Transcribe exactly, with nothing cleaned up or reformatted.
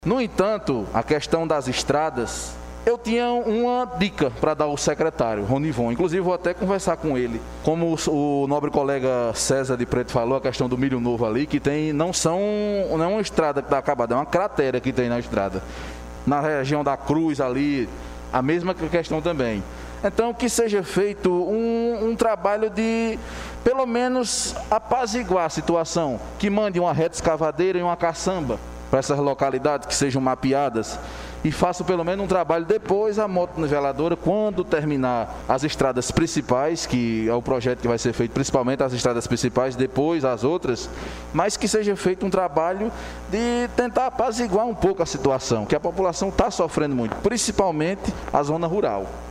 No entanto, a questão das estradas, eu tinha uma dica para dar ao secretário, Ronivon. Inclusive, vou até conversar com ele. Como o nobre colega César de Preto falou, a questão do Milho Novo ali, que tem, não são, não é uma estrada que está acabada, é uma cratera que tem na estrada. Na região da Cruz ali, a mesma questão também. Então, que seja feito um, um trabalho de, pelo menos, apaziguar a situação. Que mande uma reta escavadeira e uma caçamba para essas localidades que sejam mapeadas e faça pelo menos um trabalho depois a motoniveladora, quando terminar as estradas principais, que é o projeto que vai ser feito principalmente as estradas principais, depois as outras, mas que seja feito um trabalho de tentar apaziguar um pouco a situação, que a população está sofrendo muito, principalmente a zona rural.